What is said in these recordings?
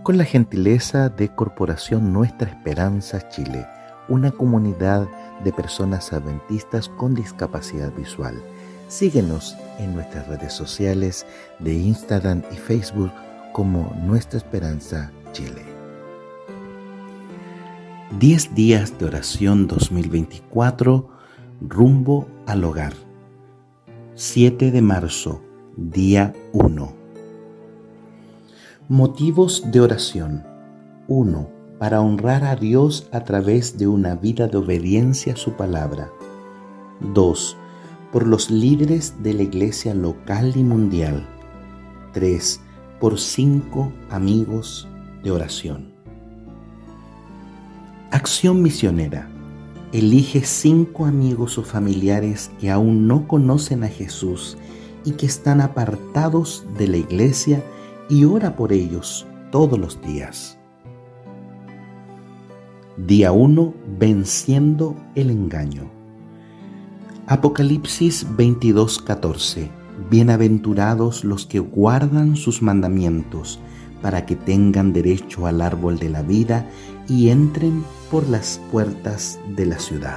con la gentileza de Corporación Nuestra Esperanza Chile, una comunidad de personas adventistas con discapacidad visual. Síguenos en nuestras redes sociales de Instagram y Facebook como Nuestra Esperanza Chile. 10 días de oración 2024, rumbo al hogar. 7 de marzo, día 1. Motivos de oración. 1. Para honrar a Dios a través de una vida de obediencia a su palabra. 2. Por los líderes de la iglesia local y mundial. 3. Por 5 amigos de oración. Acción misionera. Elige 5 amigos o familiares que aún no conocen a Jesús y que están apartados de la iglesia y ora por ellos todos los días. Día 1. Venciendo el engaño. Apocalipsis 22:14. Bienaventurados los que guardan sus mandamientos, para que tengan derecho al árbol de la vida y entren por las puertas de la ciudad.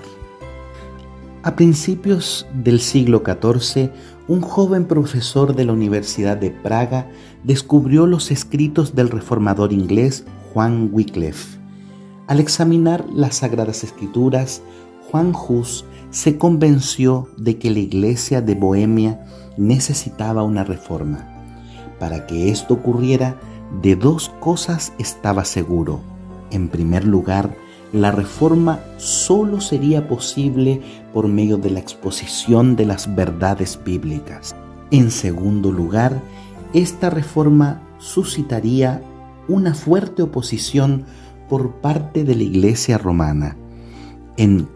A principios del siglo XIV, un joven profesor de la Universidad de Praga descubrió los escritos del reformador inglés Juan Wycliffe. Al examinar las Sagradas Escrituras, Juan Hus se convenció de que la iglesia de Bohemia necesitaba una reforma. Para que esto ocurriera, de 2 cosas estaba seguro. En primer lugar, la reforma solo sería posible por medio de la exposición de las verdades bíblicas. En segundo lugar, esta reforma suscitaría una fuerte oposición por parte de la Iglesia romana. En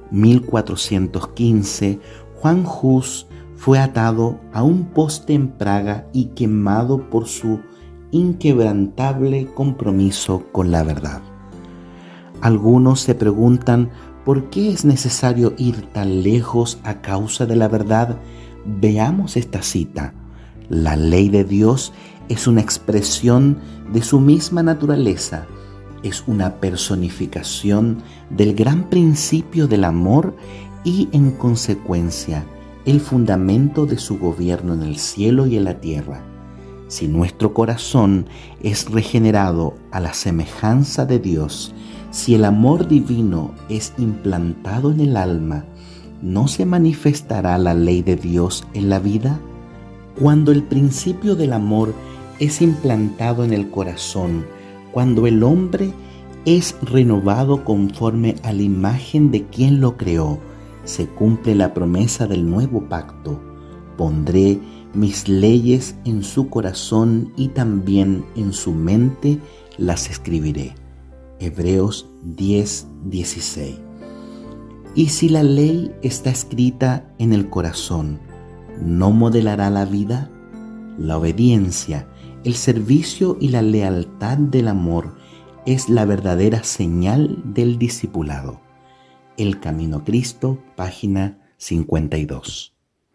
1415, Juan Hus fue atado a un poste en Praga y quemado por su inquebrantable compromiso con la verdad. Algunos se preguntan por qué es necesario ir tan lejos a causa de la verdad. Veamos esta cita. La ley de Dios es una expresión de su misma naturaleza. Es una personificación del gran principio del amor y, en consecuencia, el fundamento de su gobierno en el cielo y en la tierra. Si nuestro corazón es regenerado a la semejanza de Dios, si el amor divino es implantado en el alma, ¿no se manifestará la ley de Dios en la vida? Cuando el principio del amor es implantado en el corazón, cuando el hombre es renovado conforme a la imagen de quien lo creó, se cumple la promesa del nuevo pacto. Pondré mis leyes en su corazón y también en su mente las escribiré. Hebreos 10:16. Y si la ley está escrita en el corazón, ¿no modelará la vida? La obediencia, el servicio y la lealtad del amor es la verdadera señal del discipulado. El Camino a Cristo, página 52.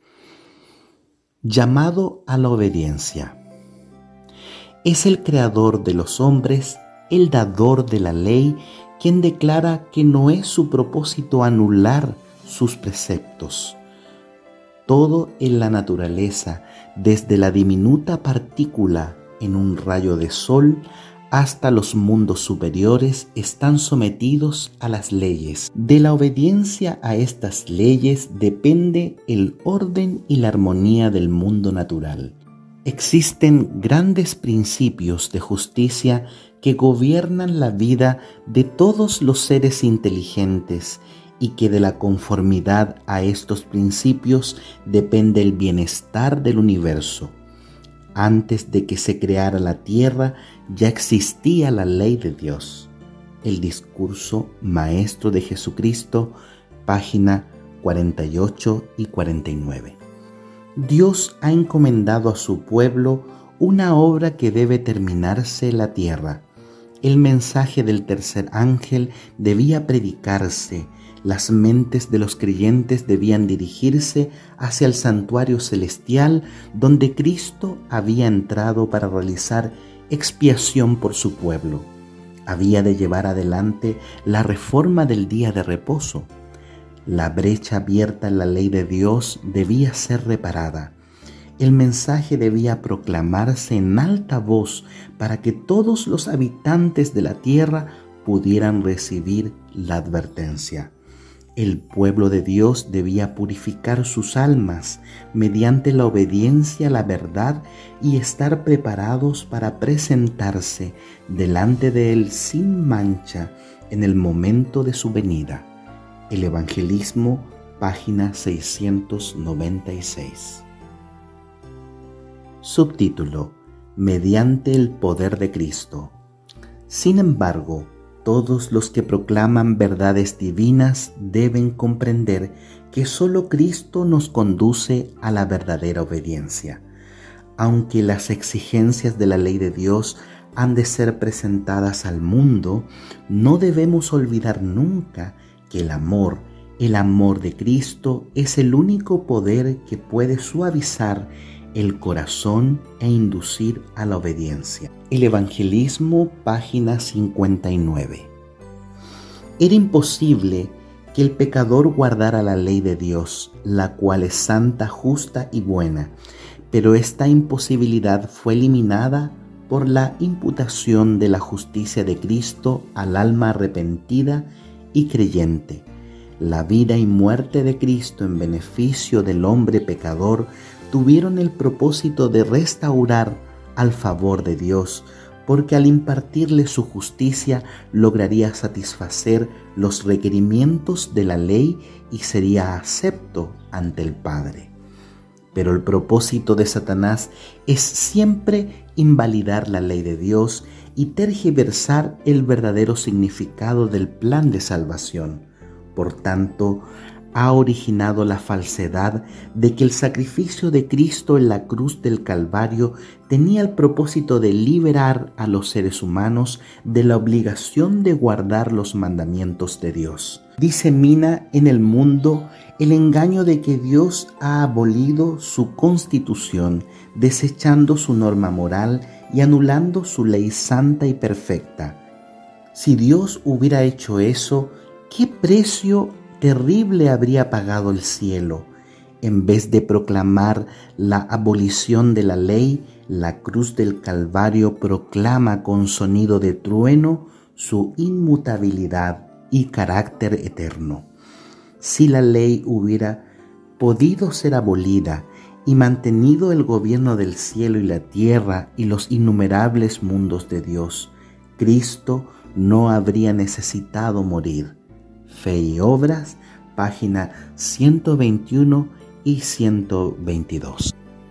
Llamado a la obediencia. Es el creador de los hombres, el dador de la ley, quien declara que no es su propósito anular sus preceptos. Todo en la naturaleza, desde la diminuta partícula en un rayo de sol hasta los mundos superiores, están sometidos a las leyes. De la obediencia a estas leyes depende el orden y la armonía del mundo natural. Existen grandes principios de justicia que gobiernan la vida de todos los seres inteligentes y que de la conformidad a estos principios depende el bienestar del universo. Antes de que se creara la tierra, ya existía la ley de Dios. El discurso maestro de Jesucristo, página 48 y 49. Dios ha encomendado a su pueblo una obra que debe terminarse en la tierra. El mensaje del tercer ángel debía predicarse. Las mentes de los creyentes debían dirigirse hacia el santuario celestial donde Cristo había entrado para realizar expiación por su pueblo. Había de llevar adelante la reforma del día de reposo. La brecha abierta en la ley de Dios debía ser reparada. El mensaje debía proclamarse en alta voz para que todos los habitantes de la tierra pudieran recibir la advertencia. El pueblo de Dios debía purificar sus almas mediante la obediencia a la verdad y estar preparados para presentarse delante de Él sin mancha en el momento de su venida. El Evangelismo, página 696. Subtítulo: Mediante el poder de Cristo. Sin embargo, todos los que proclaman verdades divinas deben comprender que solo Cristo nos conduce a la verdadera obediencia. Aunque las exigencias de la ley de Dios han de ser presentadas al mundo, no debemos olvidar nunca que el amor de Cristo es el único poder que puede suavizar el corazón e inducir a la obediencia. El Evangelismo, página 59. Era imposible que el pecador guardara la ley de Dios, la cual es santa, justa y buena, pero esta imposibilidad fue eliminada por la imputación de la justicia de Cristo al alma arrepentida y creyente. La vida y muerte de Cristo en beneficio del hombre pecador tuvieron el propósito de restaurar al favor de Dios, porque al impartirle su justicia lograría satisfacer los requerimientos de la ley y sería acepto ante el Padre. Pero el propósito de Satanás es siempre invalidar la ley de Dios y tergiversar el verdadero significado del plan de salvación. Por tanto, ha originado la falsedad de que el sacrificio de Cristo en la cruz del Calvario tenía el propósito de liberar a los seres humanos de la obligación de guardar los mandamientos de Dios. Disemina en el mundo el engaño de que Dios ha abolido su constitución, desechando su norma moral y anulando su ley santa y perfecta. Si Dios hubiera hecho eso, ¿qué precio terrible habría pagado el cielo? En vez de proclamar la abolición de la ley, la cruz del Calvario proclama con sonido de trueno su inmutabilidad y carácter eterno. Si la ley hubiera podido ser abolida y mantenido el gobierno del cielo y la tierra y los innumerables mundos de Dios, Cristo no habría necesitado morir. Fe y Obras, página 121 y 122.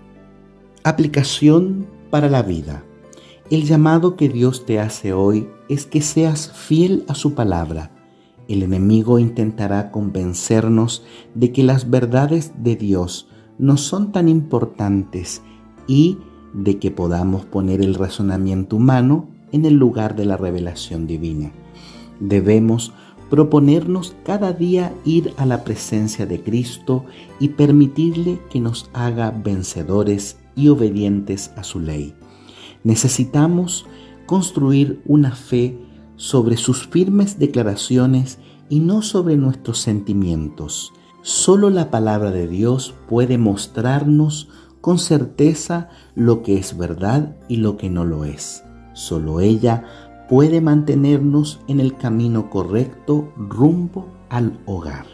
Aplicación para la vida. El llamado que Dios te hace hoy es que seas fiel a su palabra. El enemigo intentará convencernos de que las verdades de Dios no son tan importantes y de que podamos poner el razonamiento humano en el lugar de la revelación divina. Debemos proponernos cada día ir a la presencia de Cristo y permitirle que nos haga vencedores y obedientes a su ley. Necesitamos construir una fe sobre sus firmes declaraciones y no sobre nuestros sentimientos. Solo la palabra de Dios puede mostrarnos con certeza lo que es verdad y lo que no lo es. Solo ella puede mantenernos en el camino correcto rumbo al hogar.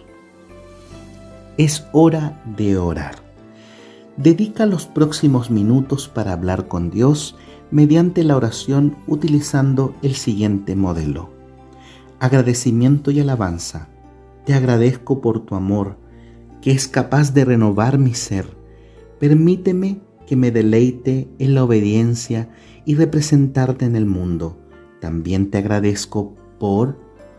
Es hora de orar. Dedica los próximos minutos para hablar con Dios mediante la oración utilizando el siguiente modelo. Agradecimiento y alabanza. Te agradezco por tu amor, que es capaz de renovar mi ser. Permíteme que me deleite en la obediencia y representarte en el mundo. También te agradezco por...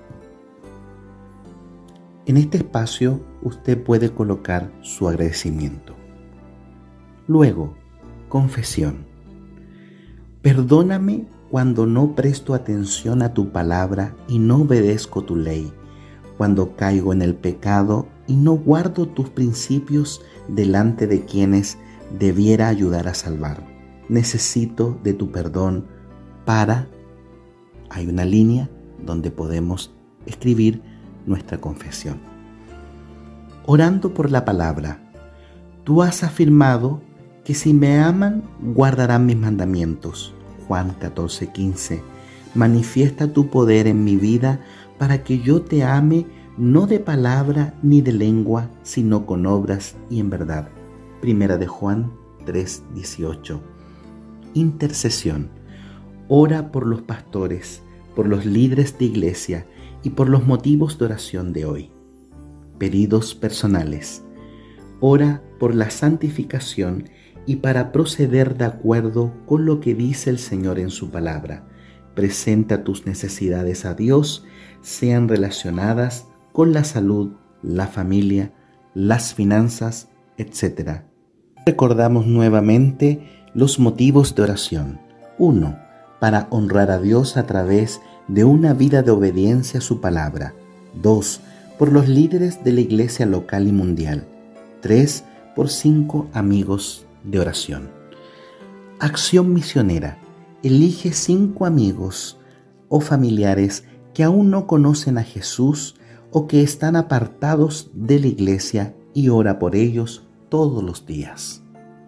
En este espacio usted puede colocar su agradecimiento. Luego, confesión. Perdóname cuando no presto atención a tu palabra y no obedezco tu ley, cuando caigo en el pecado y no guardo tus principios delante de quienes debiera ayudar a salvar. Necesito de tu perdón hay una línea donde podemos escribir nuestra confesión. Orando por la palabra, tú has afirmado que si me aman, guardarán mis mandamientos. Juan 14:15. Manifiesta tu poder en mi vida para que yo te ame, no de palabra ni de lengua, sino con obras y en verdad. Primera de Juan 3:18. Intercesión. Ora por los pastores, por los líderes de iglesia y por los motivos de oración de hoy. Pedidos personales. Ora por la santificación y para proceder de acuerdo con lo que dice el Señor en su palabra. Presenta tus necesidades a Dios, sean relacionadas con la salud, la familia, las finanzas, etc. Recordamos nuevamente los motivos de oración. 1. Para honrar a Dios a través de una vida de obediencia a su palabra. 2. Por los líderes de la iglesia local y mundial. 3. Por 5 amigos de oración. Acción misionera. Elige 5 amigos o familiares que aún no conocen a Jesús o que están apartados de la iglesia y ora por ellos todos los días.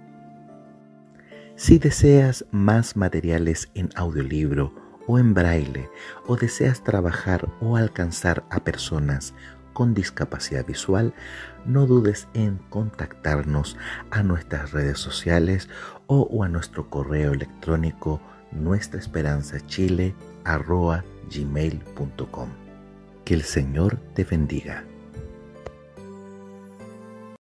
Si deseas más materiales en audiolibro o en braille, o deseas trabajar o alcanzar a personas con discapacidad visual, no dudes en contactarnos a nuestras redes sociales o a nuestro correo electrónico nuestraesperanzachile@gmail.com. Que el Señor te bendiga.